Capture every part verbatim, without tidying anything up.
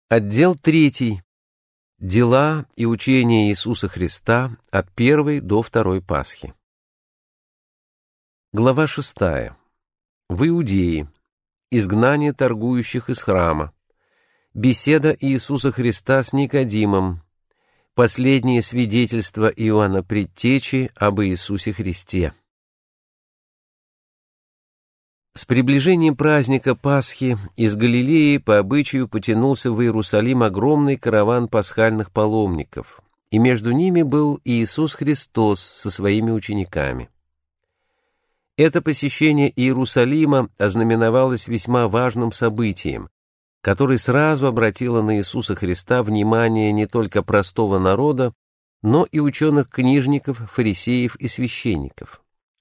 Отдел третий. Дела и учения Иисуса Христа от первой до второй Пасхи. Глава шестая. В Иудее. Изгнание торгующих из храма. Беседа Иисуса Христа с Никодимом. Последнее свидетельство Иоанна Предтечи об Иисусе Христе. С приближением праздника Пасхи из Галилеи по обычаю потянулся в Иерусалим огромный караван пасхальных паломников, и между ними был Иисус Христос со своими учениками. Это посещение Иерусалима ознаменовалось весьма важным событием, которое сразу обратило на Иисуса Христа внимание не только простого народа, но и ученых-книжников, фарисеев и священников.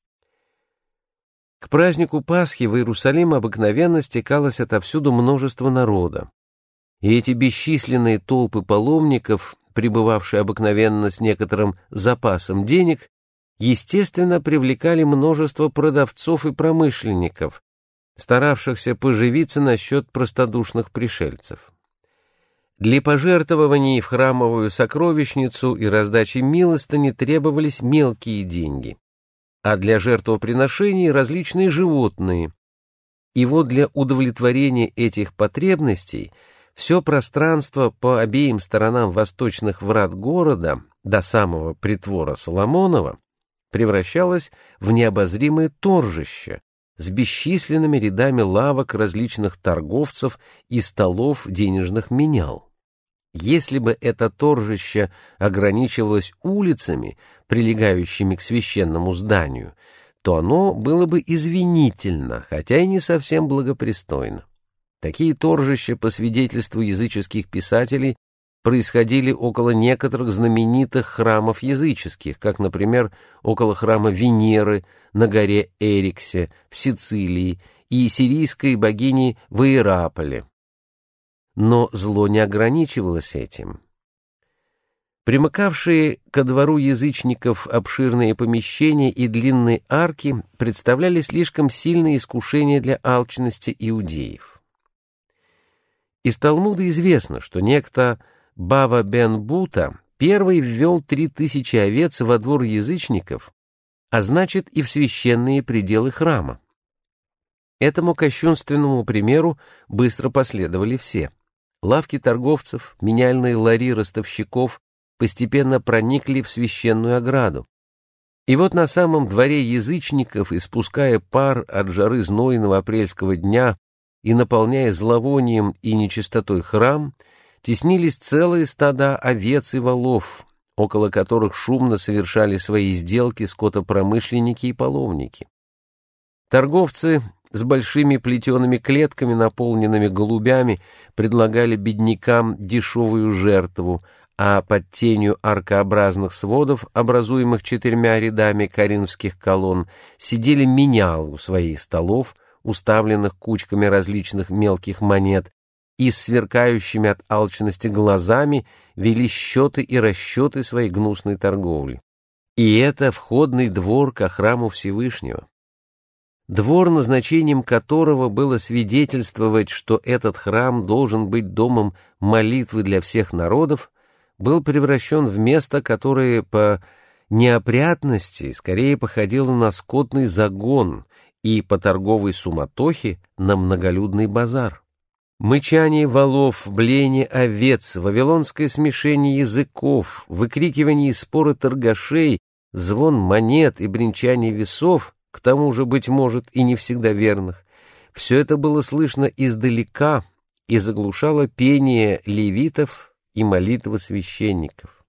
К празднику Пасхи в Иерусалим обыкновенно стекалось отовсюду множество народа, и эти бесчисленные толпы паломников, пребывавшие обыкновенно с некоторым запасом денег, естественно, привлекали множество продавцов и промышленников, старавшихся поживиться насчет простодушных пришельцев. Для пожертвований в храмовую сокровищницу и раздачи милостыни требовались мелкие деньги, а для жертвоприношений различные животные. И вот для удовлетворения этих потребностей все пространство по обеим сторонам восточных врат города до самого притвора Соломонова превращалось в необозримое торжище с бесчисленными рядами лавок различных торговцев и столов денежных менял. Если бы это торжище ограничивалось улицами, прилегающими к священному зданию, то оно было бы извинительно, хотя и не совсем благопристойно. Такие торжища, по свидетельству языческих писателей, происходили около некоторых знаменитых храмов языческих, как, например, около храма Венеры на горе Эриксе в Сицилии и сирийской богини в Иераполе. Но зло не ограничивалось этим. Примыкавшие ко двору язычников обширные помещения и длинные арки представляли слишком сильное искушение для алчности иудеев. Из Талмуда известно, что некто Бава бен Бута первый ввел три тысячи овец во двор язычников, а значит и в священные пределы храма. Этому кощунственному примеру быстро последовали все. Лавки торговцев, меняльные лари ростовщиков постепенно проникли в священную ограду. И вот на самом дворе язычников, испуская пар от жары знойного апрельского дня и наполняя зловонием и нечистотой храм, теснились целые стада овец и волов, около которых шумно совершали свои сделки скотопромышленники и паломники. Торговцы с большими плетеными клетками, наполненными голубями, предлагали беднякам дешевую жертву, а под тенью аркообразных сводов, образуемых четырьмя рядами коринфских колонн, сидели менялы у своих столов, уставленных кучками различных мелких монет, и с сверкающими от алчности глазами вели счеты и расчеты своей гнусной торговли. И это входный двор ко храму Всевышнего. Двор, назначением которого было свидетельствовать, что этот храм должен быть домом молитвы для всех народов, был превращен в место, которое по неопрятности скорее походило на скотный загон и по торговой суматохе на многолюдный базар. Мычание волов, блеяние овец, вавилонское смешение языков, выкрикивание и споры торгашей, звон монет и бренчание весов, к тому же, быть может, и не всегда верных, все это было слышно издалека и заглушало пение левитов и молитвы священников.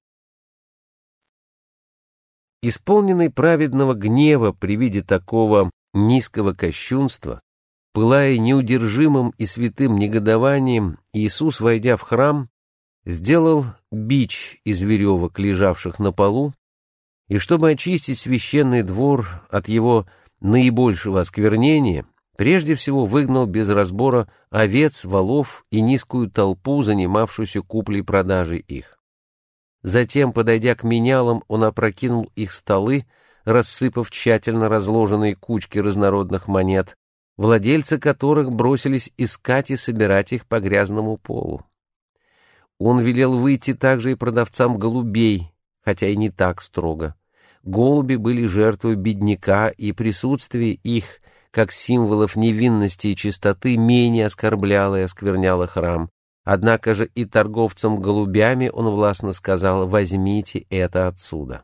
Исполненный праведного гнева при виде такого низкого кощунства, пылая неудержимым и святым негодованием, Иисус, войдя в храм, сделал бич из веревок, лежавших на полу, и чтобы очистить священный двор от его наибольшего осквернения, прежде всего выгнал без разбора овец, волов и низкую толпу, занимавшуюся куплей-продажей их. Затем, подойдя к менялам, он опрокинул их столы, рассыпав тщательно разложенные кучки разнородных монет, владельцы которых бросились искать и собирать их по грязному полу. Он велел выйти также и продавцам голубей, хотя и не так строго. Голуби были жертвой бедняка, и присутствие их, как символов невинности и чистоты, менее оскорбляло и оскверняло храм. Однако же и торговцам голубями он властно сказал: «Возьмите это отсюда».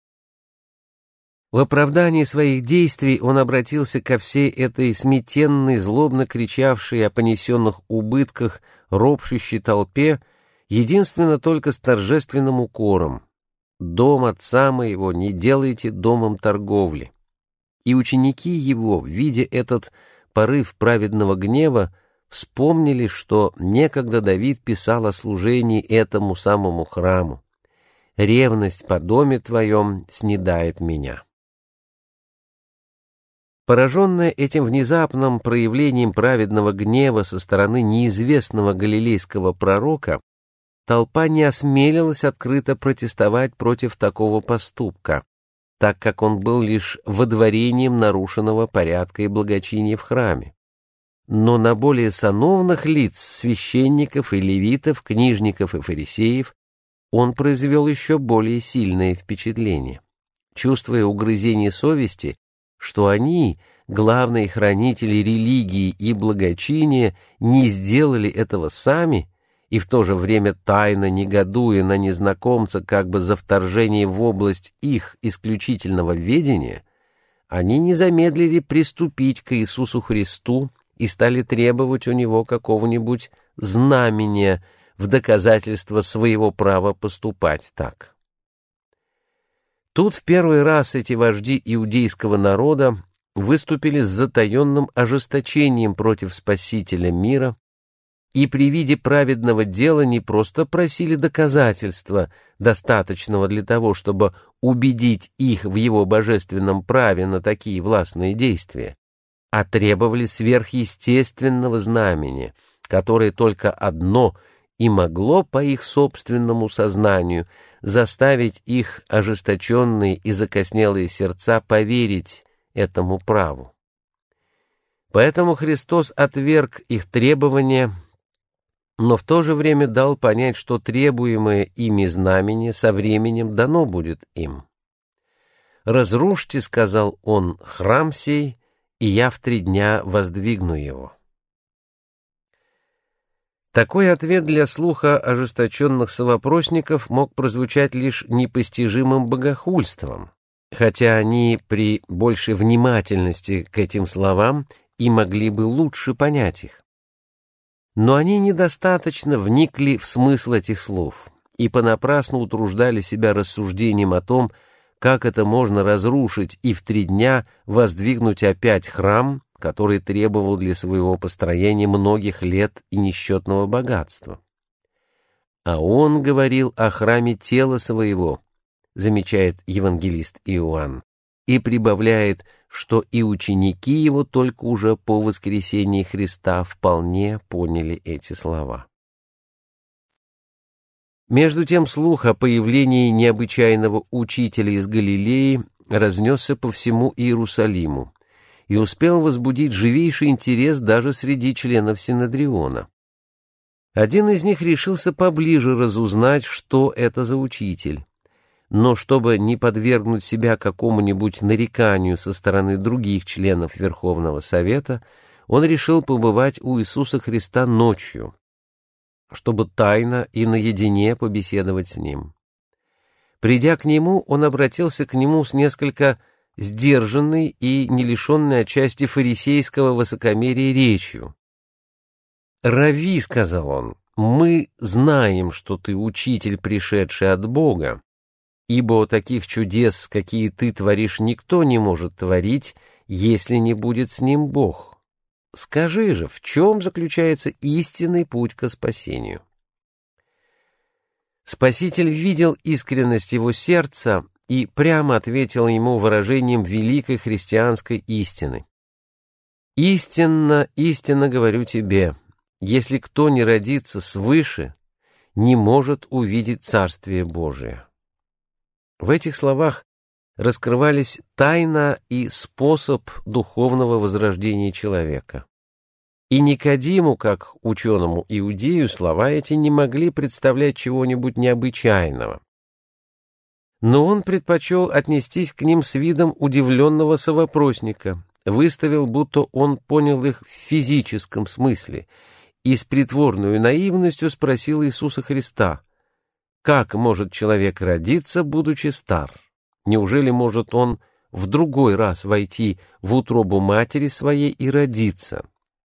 В оправдании своих действий он обратился ко всей этой сметенной, злобно кричавшей о понесенных убытках, ропщущей толпе, единственно только с торжественным укором: «Дом отца моего не делайте домом торговли». И ученики его, видя этот порыв праведного гнева, вспомнили, что некогда Давид писал о служении этому самому храму: «Ревность по доме твоем снедает меня». Пораженная этим внезапным проявлением праведного гнева со стороны неизвестного галилейского пророка, толпа не осмелилась открыто протестовать против такого поступка, так как он был лишь водворением нарушенного порядка и благочиния в храме. Но на более сановных лиц, священников и левитов, книжников и фарисеев, он произвел еще более сильное впечатление. Чувствуя угрызение совести, что они, главные хранители религии и благочиния, не сделали этого сами, и в то же время тайно негодуя на незнакомца как бы за вторжение в область их исключительного ведения, они не замедлили приступить к Иисусу Христу и стали требовать у него какого-нибудь знамения в доказательство своего права поступать так. Тут в первый раз эти вожди иудейского народа выступили с затаенным ожесточением против Спасителя мира и при виде праведного дела не просто просили доказательства, достаточного для того, чтобы убедить их в его божественном праве на такие властные действия, а требовали сверхъестественного знамения, которое только одно и могло по их собственному сознанию заставить их ожесточенные и закоснелые сердца поверить этому праву. Поэтому Христос отверг их требования, но в то же время дал понять, что требуемое ими знамение со временем дано будет им. «Разрушьте, — сказал он, — храм сей, и я в три дня воздвигну его». Такой ответ для слуха ожесточенных совопросников мог прозвучать лишь непостижимым богохульством, хотя они при большей внимательности к этим словам и могли бы лучше понять их. Но они недостаточно вникли в смысл этих слов и понапрасну утруждали себя рассуждением о том, как это можно разрушить и в три дня воздвигнуть опять храм, который требовал для своего построения многих лет и несчетного богатства. А он говорил о храме тела своего, замечает евангелист Иоанн, и прибавляет, что и ученики его только уже по воскресении Христа вполне поняли эти слова. Между тем слух о появлении необычайного учителя из Галилеи разнесся по всему Иерусалиму и успел возбудить живейший интерес даже среди членов Синедриона. Один из них решился поближе разузнать, что это за учитель, но чтобы не подвергнуть себя какому-нибудь нареканию со стороны других членов Верховного Совета, он решил побывать у Иисуса Христа ночью, чтобы тайно и наедине побеседовать с Ним. Придя к Нему, он обратился к Нему с несколько сдержанной и не лишенной отчасти фарисейского высокомерия речью. «Рави, — сказал он, — мы знаем, что ты учитель, пришедший от Бога, ибо таких чудес, какие ты творишь, никто не может творить, если не будет с ним Бог. Скажи же, в чем заключается истинный путь ко спасению?» Спаситель видел искренность его сердца и прямо ответил ему выражением великой христианской истины. «Истинно, истинно говорю тебе, если кто не родится свыше, не может увидеть Царствие Божие». В этих словах раскрывались тайна и способ духовного возрождения человека. И Никодиму, как ученому-иудею, слова эти не могли представлять чего-нибудь необычайного. Но он предпочел отнестись к ним с видом удивленного совопросника, выставил, будто он понял их в физическом смысле, и с притворной наивностью спросил Иисуса Христа: «Как может человек родиться, будучи стар? Неужели может он в другой раз войти в утробу матери своей и родиться?»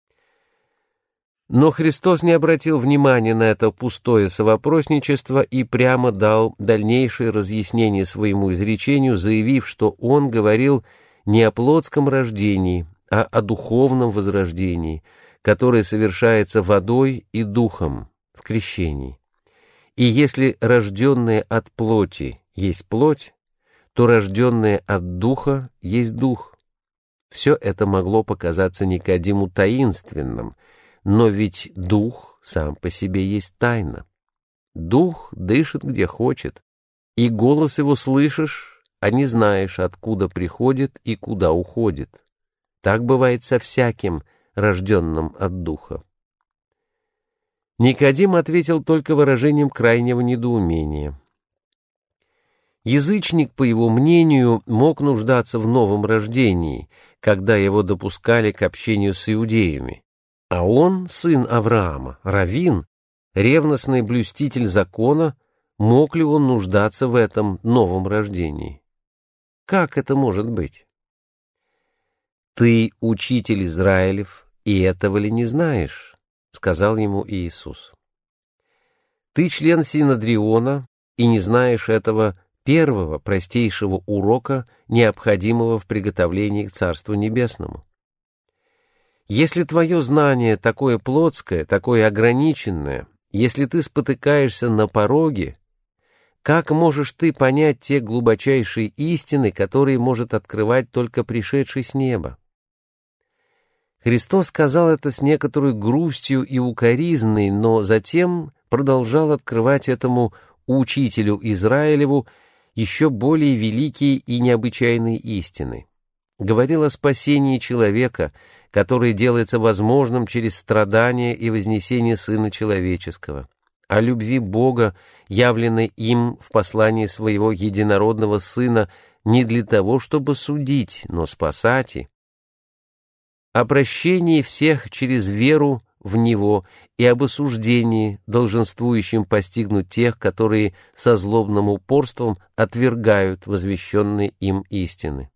Но Христос не обратил внимания на это пустое совопросничество и прямо дал дальнейшее разъяснение своему изречению, заявив, что Он говорил не о плотском рождении, а о духовном возрождении, которое совершается водой и духом в крещении. И если рожденное от плоти есть плоть, то рожденное от духа есть дух. Все это могло показаться Никодиму таинственным, но ведь дух сам по себе есть тайна. Дух дышит где хочет, и голос его слышишь, а не знаешь, откуда приходит и куда уходит. Так бывает со всяким, рожденным от духа. Никодим ответил только выражением крайнего недоумения. Язычник, по его мнению, мог нуждаться в новом рождении, когда его допускали к общению с иудеями. А он, сын Авраама, раввин, ревностный блюститель закона, мог ли он нуждаться в этом новом рождении? Как это может быть? «Ты учитель Израилев, и этого ли не знаешь?» — сказал ему Иисус. «Ты член Синодриона, и не знаешь этого первого простейшего урока, необходимого в приготовлении к Царству Небесному? Если твое знание такое плотское, такое ограниченное, если ты спотыкаешься на пороге, как можешь ты понять те глубочайшие истины, которые может открывать только пришедший с неба?» Христос сказал это с некоторой грустью и укоризной, но затем продолжал открывать этому учителю Израилеву еще более великие и необычайные истины. Говорил о спасении человека, которое делается возможным через страдания и вознесение Сына Человеческого, о любви Бога, явленной им в послании своего единородного Сына не для того, чтобы судить, но спасать, и о прощении всех через веру в Него и об осуждении, долженствующем постигнуть тех, которые со злобным упорством отвергают возвещенные им истины.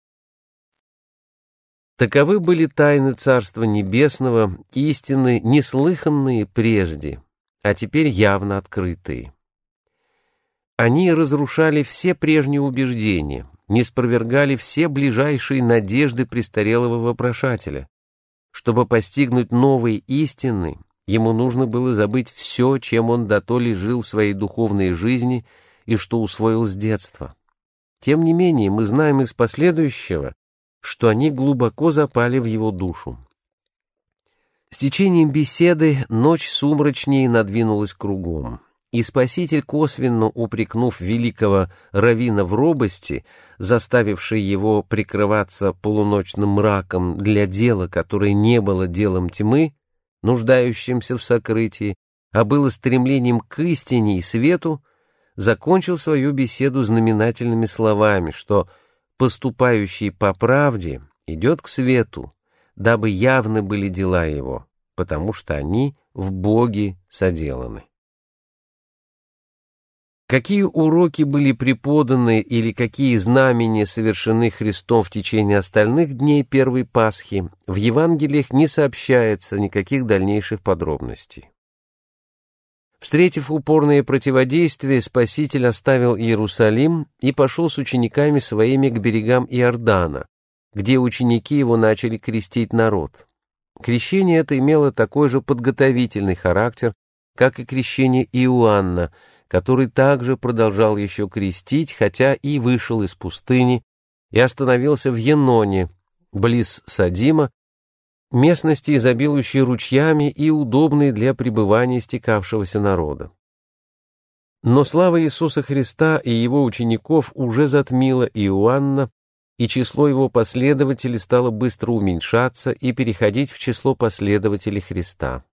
Таковы были тайны Царства Небесного, истины, неслыханные прежде, а теперь явно открытые. Они разрушали все прежние убеждения, ниспровергали все ближайшие надежды престарелого вопрошателя. Чтобы постигнуть новые истины, ему нужно было забыть все, чем он дотоле жил в своей духовной жизни и что усвоил с детства. Тем не менее, мы знаем из последующего, что они глубоко запали в его душу. С течением беседы ночь сумрачнее надвинулась кругом, и Спаситель, косвенно упрекнув великого раввина в робости, заставивший его прикрываться полуночным мраком для дела, которое не было делом тьмы, нуждающимся в сокрытии, а было стремлением к истине и свету, закончил свою беседу знаменательными словами, что поступающий по правде идет к свету, дабы явны были дела его, потому что они в Боге соделаны. Какие уроки были преподаны или какие знамения совершены Христом в течение остальных дней первой Пасхи, в Евангелиях не сообщается никаких дальнейших подробностей. Встретив упорное противодействие, Спаситель оставил Иерусалим и пошел с учениками своими к берегам Иордана, где ученики его начали крестить народ. Крещение это имело такой же подготовительный характер, как и крещение Иоанна, который также продолжал еще крестить, хотя и вышел из пустыни и остановился в Еноне, близ Содима, местности, изобилующей ручьями и удобной для пребывания стекавшегося народа. Но слава Иисуса Христа и его учеников уже затмила Иоанна, и число его последователей стало быстро уменьшаться и переходить в число последователей Христа.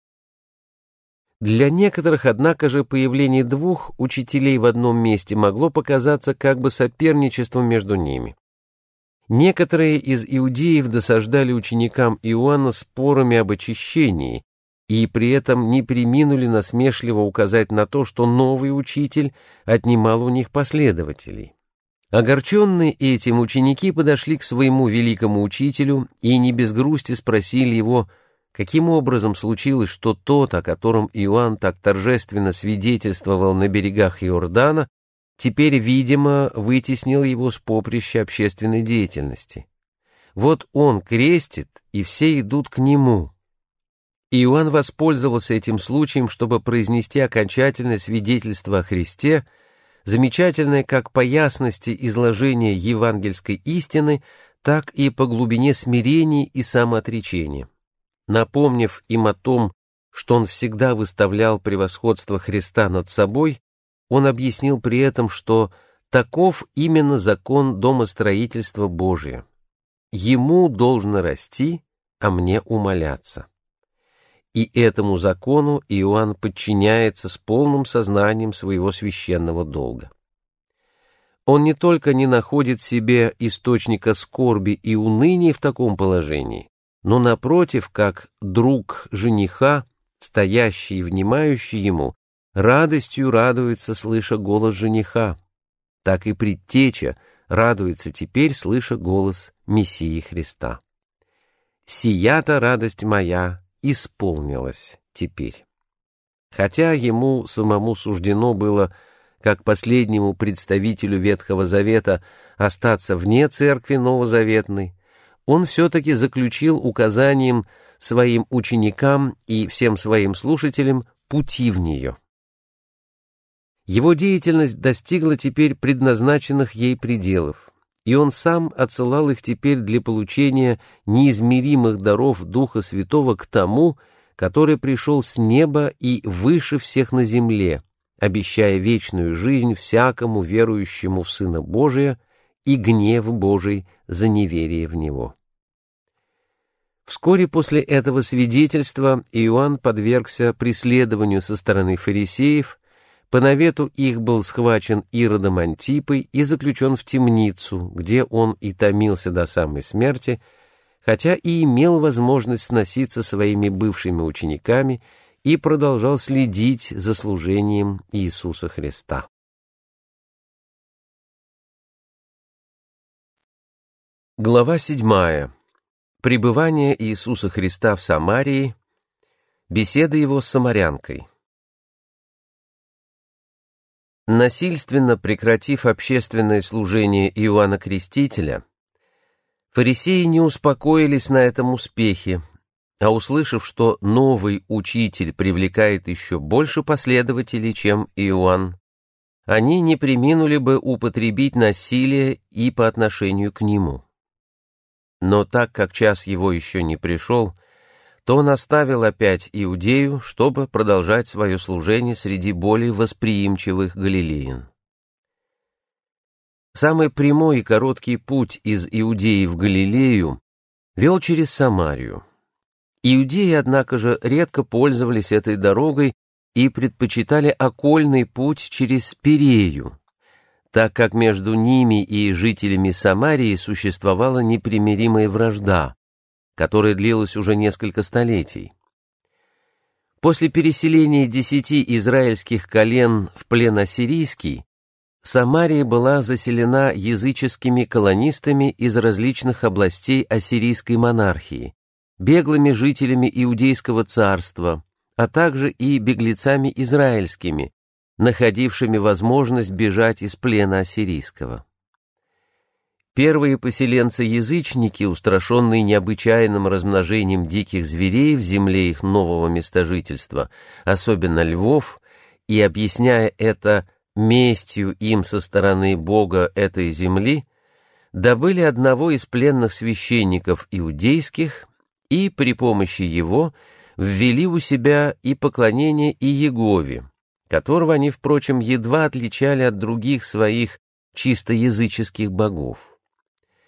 Для некоторых, однако же, появление двух учителей в одном месте могло показаться как бы соперничеством между ними. Некоторые из иудеев досаждали ученикам Иоанна спорами об очищении, и при этом не преминули насмешливо указать на то, что новый учитель отнимал у них последователей. Огорченные этим, ученики подошли к своему великому учителю и не без грусти спросили его, каким образом случилось, что тот, о котором Иоанн так торжественно свидетельствовал на берегах Иордана, теперь, видимо, вытеснил его с поприща общественной деятельности. Вот он крестит, и все идут к нему. Иоанн воспользовался этим случаем, чтобы произнести окончательное свидетельство о Христе, замечательное как по ясности изложения евангельской истины, так и по глубине смирения и самоотречения. Напомнив им о том, что он всегда выставлял превосходство Христа над собой, он объяснил при этом, что таков именно закон домостроительства Божия. Ему должно расти, а мне умаляться. И этому закону Иоанн подчиняется с полным сознанием своего священного долга. Он не только не находит себе источника скорби и уныния в таком положении, но, напротив, как друг жениха, стоящий и внимающий ему, радостью радуется, слыша голос жениха, так и предтеча радуется теперь, слыша голос Мессии Христа. «Сия-то радость моя исполнилась теперь». Хотя ему самому суждено было, как последнему представителю Ветхого Завета, остаться вне церкви новозаветной, он все-таки заключил указанием своим ученикам и всем своим слушателям пути в нее. Его деятельность достигла теперь предназначенных ей пределов, и он сам отсылал их теперь для получения неизмеримых даров Духа Святого к тому, который пришел с неба и выше всех на земле, обещая вечную жизнь всякому верующему в Сына Божия и гнев Божий за неверие в Него. Вскоре после этого свидетельства Иоанн подвергся преследованию со стороны фарисеев, по навету их был схвачен Иродом Антипой и заключен в темницу, где он и томился до самой смерти, хотя и имел возможность сноситься своими бывшими учениками и продолжал следить за служением Иисуса Христа. Глава седьмая. Пребывание Иисуса Христа в Самарии. Беседа его с самарянкой. Насильственно прекратив общественное служение Иоанна Крестителя, фарисеи не успокоились на этом успехе, а услышав, что новый учитель привлекает еще больше последователей, чем Иоанн, они не преминули бы употребить насилие и по отношению к нему. Но так как час его еще не пришел, то он оставил опять Иудею, чтобы продолжать свое служение среди более восприимчивых галилеян. Самый прямой и короткий путь из Иудеи в Галилею вел через Самарию. Иудеи, однако же, редко пользовались этой дорогой и предпочитали окольный путь через Перею, так как между ними и жителями Самарии существовала непримиримая вражда, которая длилась уже несколько столетий. После переселения десяти израильских колен в плен ассирийский, Самария была заселена языческими колонистами из различных областей ассирийской монархии, беглыми жителями Иудейского царства, а также и беглецами израильскими, находившими возможность бежать из плена ассирийского. Первые поселенцы-язычники, устрашенные необычайным размножением диких зверей в земле их нового местожительства, особенно львов, и объясняя это местью им со стороны Бога этой земли, добыли одного из пленных священников иудейских и при помощи его ввели у себя и поклонение Иегове, которого они, впрочем, едва отличали от других своих чисто языческих богов.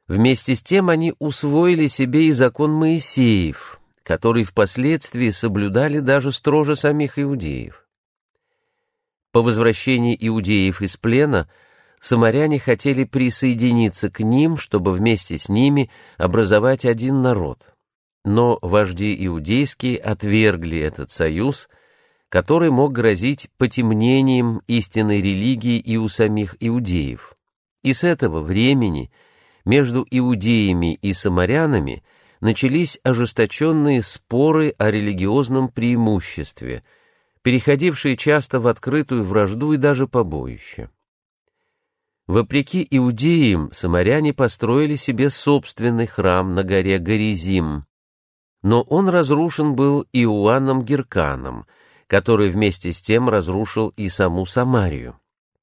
Вместе с тем они усвоили себе и закон Моисеев, который впоследствии соблюдали даже строже самих иудеев. По возвращении иудеев из плена самаряне хотели присоединиться к ним, чтобы вместе с ними образовать один народ. Но вожди иудейские отвергли этот союз, который мог грозить потемнением истинной религии и у самих иудеев. И с этого времени между иудеями и самарянами начались ожесточенные споры о религиозном преимуществе, переходившие часто в открытую вражду и даже побоище. Вопреки иудеям, самаряне построили себе собственный храм на горе Горизим, но он разрушен был Иоанном Гирканом, который вместе с тем разрушил и саму Самарию.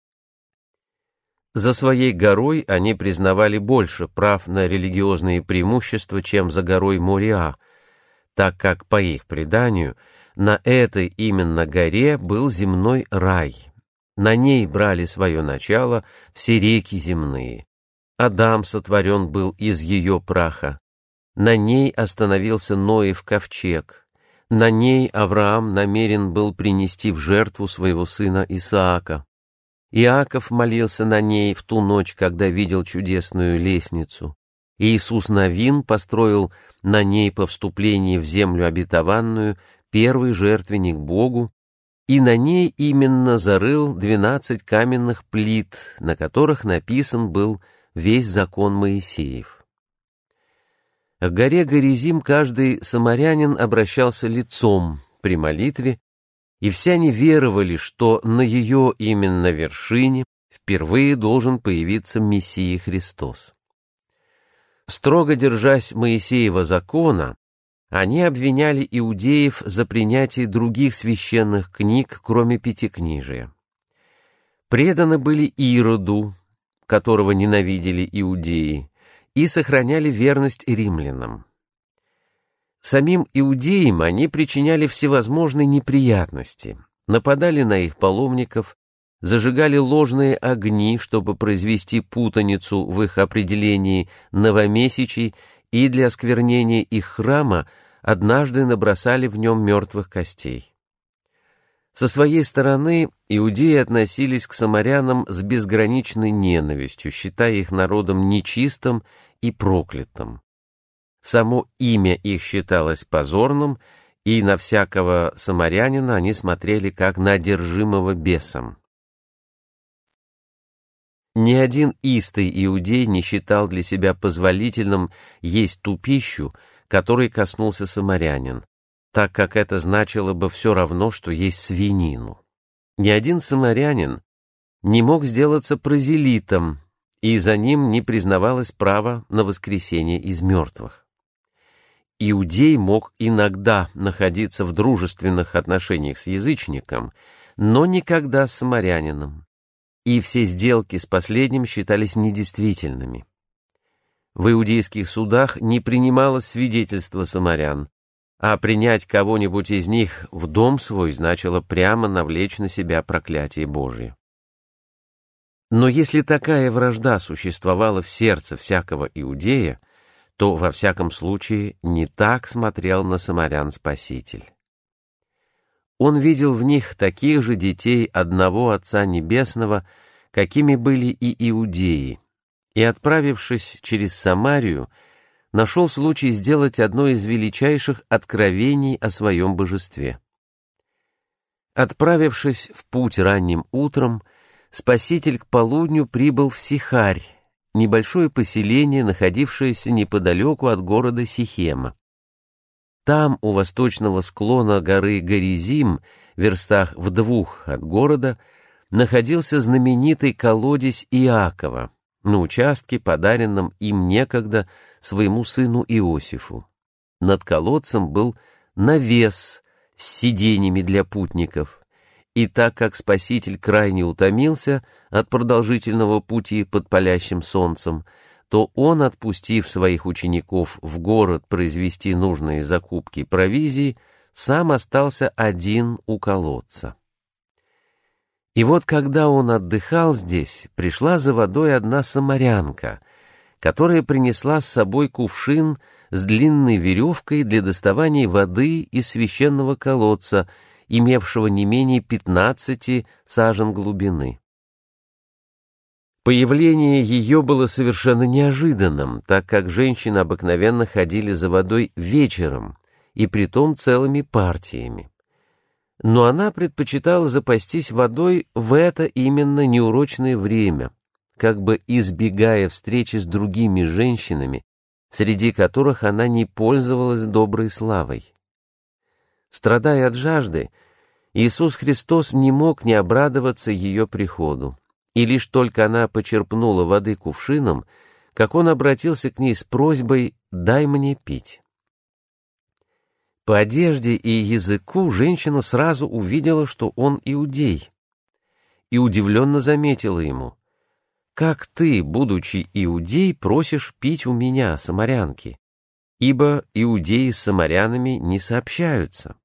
За своей горой они признавали больше прав на религиозные преимущества, чем за горой Мориа, так как, по их преданию, на этой именно горе был земной рай. На ней брали свое начало все реки земные. Адам сотворен был из ее праха. На ней остановился Ноев ковчег. На ней Авраам намерен был принести в жертву своего сына Исаака. Иаков молился на ней в ту ночь, когда видел чудесную лестницу. Иисус Навин построил на ней по вступлении в землю обетованную первый жертвенник Богу, и на ней именно зарыл двенадцать каменных плит, на которых написан был весь закон Моисеев. К горе Горизим каждый самарянин обращался лицом при молитве, и все они веровали, что на ее именно вершине впервые должен появиться Мессия Христос. Строго держась Моисеева закона, они обвиняли иудеев за принятие других священных книг, кроме Пятикнижия. Преданы были Ироду, которого ненавидели иудеи, и сохраняли верность римлянам. Самим иудеям они причиняли всевозможные неприятности, нападали на их паломников, зажигали ложные огни, чтобы произвести путаницу в их определении новомесячий, и для осквернения их храма однажды набросали в нем мертвых костей. Со своей стороны иудеи относились к самарянам с безграничной ненавистью, считая их народом нечистым и проклятым. Само имя их считалось позорным, и на всякого самарянина они смотрели как на одержимого бесом. Ни один истый иудей не считал для себя позволительным есть ту пищу, которой коснулся самарянин, так как это значило бы все равно, что есть свинину. Ни один самарянин не мог сделаться прозелитом, и за ним не признавалось право на воскресение из мертвых. Иудей мог иногда находиться в дружественных отношениях с язычником, но никогда с самарянином, и все сделки с последним считались недействительными. В иудейских судах не принималось свидетельство самарян, а принять кого-нибудь из них в дом свой значило прямо навлечь на себя проклятие Божие. Но если такая вражда существовала в сердце всякого иудея, то, во всяком случае, не так смотрел на самарян Спаситель. Он видел в них таких же детей одного Отца Небесного, какими были и иудеи, и, отправившись через Самарию, нашел случай сделать одно из величайших откровений о своем божестве. Отправившись в путь ранним утром, Спаситель к полудню прибыл в Сихарь, небольшое поселение, находившееся неподалеку от города Сихема. Там, у восточного склона горы Горизим, в верстах в двух от города, находился знаменитый колодец Иакова, на участке, подаренном им некогда своему сыну Иосифу. Над колодцем был навес с сиденьями для путников, и так как Спаситель крайне утомился от продолжительного пути под палящим солнцем, то он, отпустив своих учеников в город произвести нужные закупки провизии, сам остался один у колодца. И вот когда он отдыхал здесь, пришла за водой одна самарянка, которая принесла с собой кувшин с длинной веревкой для доставания воды из священного колодца, имевшего не менее пятнадцати сажен глубины. Появление ее было совершенно неожиданным, так как женщины обыкновенно ходили за водой вечером, и притом целыми партиями. Но она предпочитала запастись водой в это именно неурочное время, как бы избегая встречи с другими женщинами, среди которых она не пользовалась доброй славой. Страдая от жажды, Иисус Христос не мог не обрадоваться ее приходу, и лишь только она почерпнула воды кувшином, как он обратился к ней с просьбой «дай мне пить». По одежде и языку женщина сразу увидела, что он иудей, и удивленно заметила ему: «Как ты, будучи иудей, просишь пить у меня, самарянки? Ибо иудеи с самарянами не сообщаются».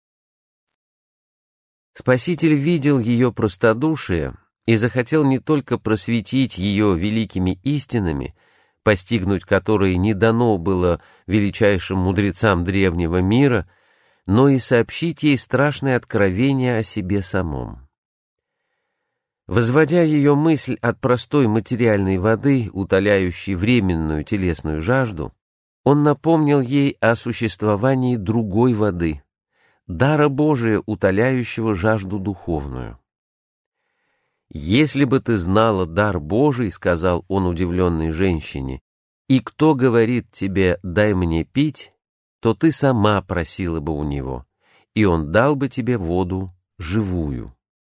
Спаситель видел ее простодушие и захотел не только просветить ее великими истинами, постигнуть которые не дано было величайшим мудрецам древнего мира, но и сообщить ей страшное откровение о себе самом. Возводя ее мысль от простой материальной воды, утоляющей временную телесную жажду, он напомнил ей о существовании другой воды, дара Божия, утоляющего жажду духовную. «Если бы ты знала дар Божий, — сказал он удивленной женщине, — и кто говорит тебе «дай мне пить», то ты сама просила бы у него, и он дал бы тебе воду живую».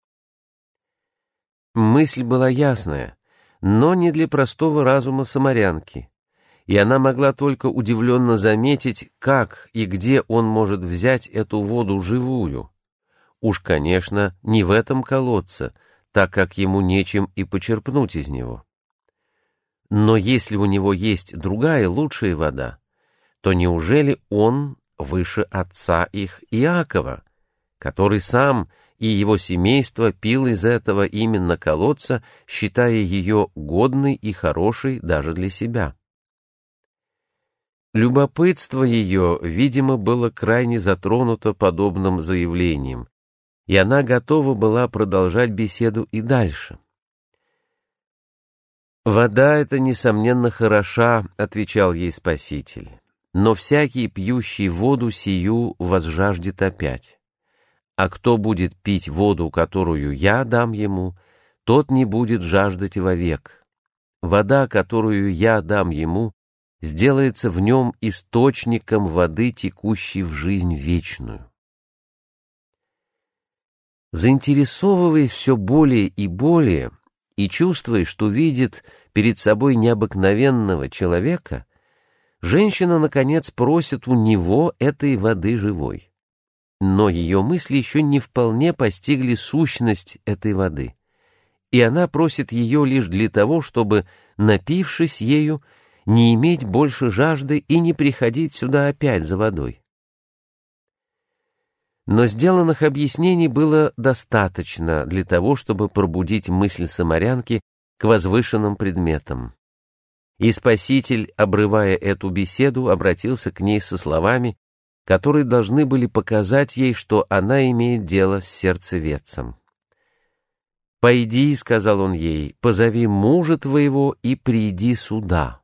Мысль была ясная, но не для простого разума самарянки, и она могла только удивленно заметить, как и где он может взять эту воду живую. Уж, конечно, не в этом колодце, так как ему нечем и почерпнуть из него. Но если у него есть другая, лучшая вода, то неужели он выше отца их Иакова, который сам и его семейство пил из этого именно колодца, считая ее годной и хорошей даже для себя? Любопытство ее, видимо, было крайне затронуто подобным заявлением, и она готова была продолжать беседу и дальше. «Вода эта, несомненно, хороша, — отвечал ей Спаситель, — но всякий, пьющий воду сию, возжаждет опять. А кто будет пить воду, которую я дам ему, тот не будет жаждать вовек. Вода, которую я дам ему, сделается в нем источником воды, текущей в жизнь вечную». Заинтересовываясь все более и более и чувствуя, что видит перед собой необыкновенного человека, женщина, наконец, просит у него этой воды живой. Но ее мысли еще не вполне постигли сущность этой воды, и она просит ее лишь для того, чтобы, напившись ею, не иметь больше жажды и не приходить сюда опять за водой. Но сделанных объяснений было достаточно для того, чтобы пробудить мысль самарянки к возвышенным предметам. И Спаситель, обрывая эту беседу, обратился к ней со словами, которые должны были показать ей, что она имеет дело с сердцеведцем. «Пойди, — сказал он ей, — позови мужа твоего и приди сюда».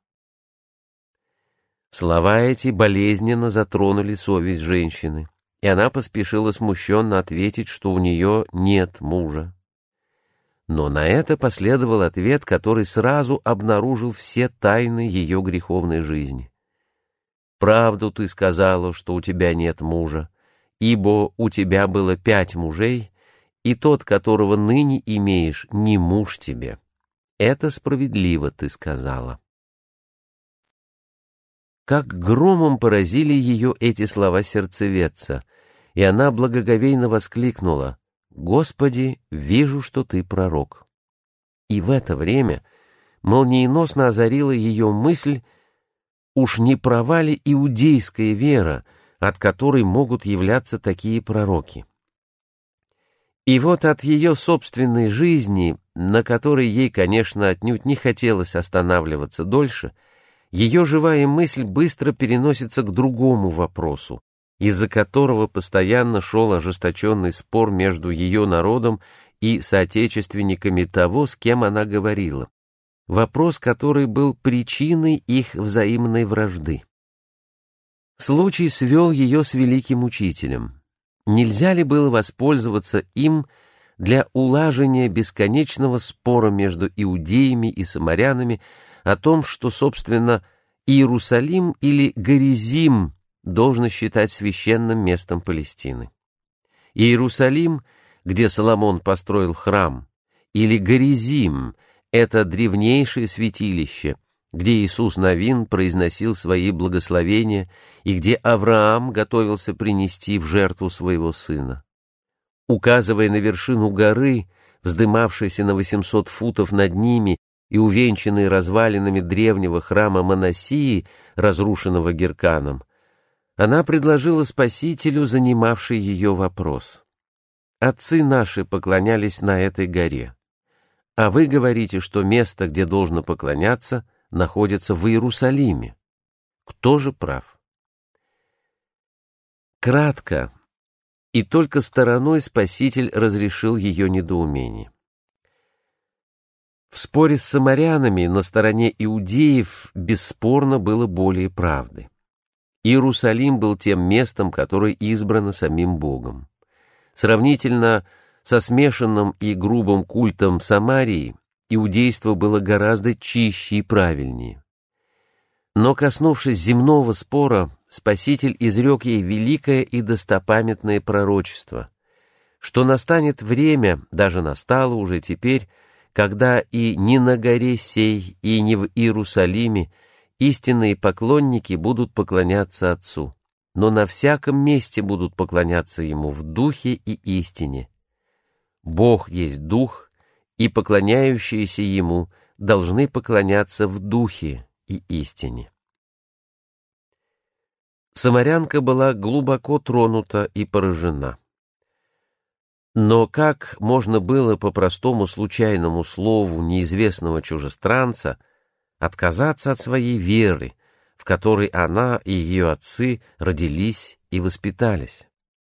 Слова эти болезненно затронули совесть женщины, и она поспешила смущенно ответить, что у нее нет мужа. Но на это последовал ответ, который сразу обнаружил все тайны ее греховной жизни. «Правду ты сказала, что у тебя нет мужа, ибо у тебя было пять мужей, и тот, которого ныне имеешь, не муж тебе. Это справедливо ты сказала». Как громом поразили ее эти слова сердцеведца, и она благоговейно воскликнула: «Господи, вижу, что ты пророк». И в это время молниеносно озарила ее мысль: уж не права ли иудейская вера, от которой могут являться такие пророки? И вот от ее собственной жизни на которой ей, конечно, отнюдь не хотелось останавливаться дольше, ее живая мысль быстро переносится к другому вопросу, из-за которого постоянно шел ожесточенный спор между ее народом и соотечественниками того, с кем она говорила. Вопрос, который был причиной их взаимной вражды. Случай свел ее с великим учителем. Нельзя ли было воспользоваться им для улажения бесконечного спора между иудеями и самарянами о том, что, собственно, Иерусалим или Горизим должно считать священным местом Палестины? Иерусалим, где Соломон построил храм, или Горизим — это древнейшее святилище, где Иисус Навин произносил свои благословения и где Авраам готовился принести в жертву своего сына. Указывая на вершину горы, вздымавшейся на восемьсот футов над ними и увенчанной развалинами древнего храма Манассии, разрушенного Герканом, она предложила Спасителю занимавший ее вопрос. «Отцы наши поклонялись на этой горе, а вы говорите, что место, где должно поклоняться, находится в Иерусалиме. Кто же прав?» Кратко, и только стороной Спаситель разрешил ее недоумение. В споре с самарянами на стороне иудеев бесспорно было более правды. Иерусалим был тем местом, которое избрано самим Богом. Сравнительно со смешанным и грубым культом Самарии, иудейство было гораздо чище и правильнее. Но, коснувшись земного спора, Спаситель изрек ей великое и достопамятное пророчество, что настанет время, даже настало уже теперь, когда и не на горе сей, и не в Иерусалиме истинные поклонники будут поклоняться Отцу, но на всяком месте будут поклоняться Ему в духе и истине. Бог есть Дух, и поклоняющиеся Ему должны поклоняться в духе и истине. Самарянка была глубоко тронута и поражена. Но как можно было по простому случайному слову неизвестного чужестранца отказаться от своей веры, в которой она и ее отцы родились и воспитались?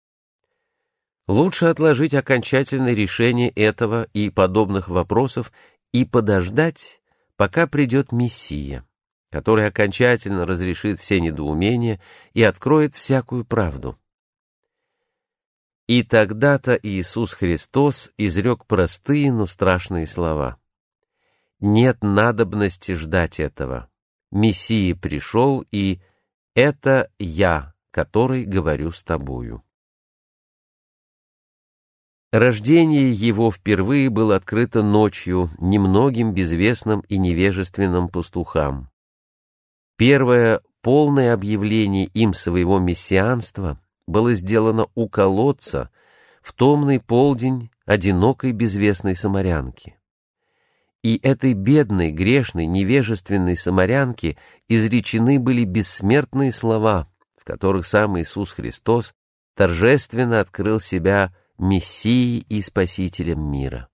Лучше отложить окончательное решение этого и подобных вопросов и подождать, пока придет Мессия, который окончательно разрешит все недоумения и откроет всякую правду. И тогда-то Иисус Христос изрек простые, но страшные слова. «Нет надобности ждать этого. Мессия пришел, и это я, который говорю с тобою». Рождение его впервые было открыто ночью немногим безвестным и невежественным пастухам. Первое полное объявление им своего мессианства было сделано у колодца в томный полдень одинокой безвестной самарянки. И этой бедной, грешной, невежественной самарянке изречены были бессмертные слова, в которых сам Иисус Христос торжественно открыл себя Мессией и Спасителем мира.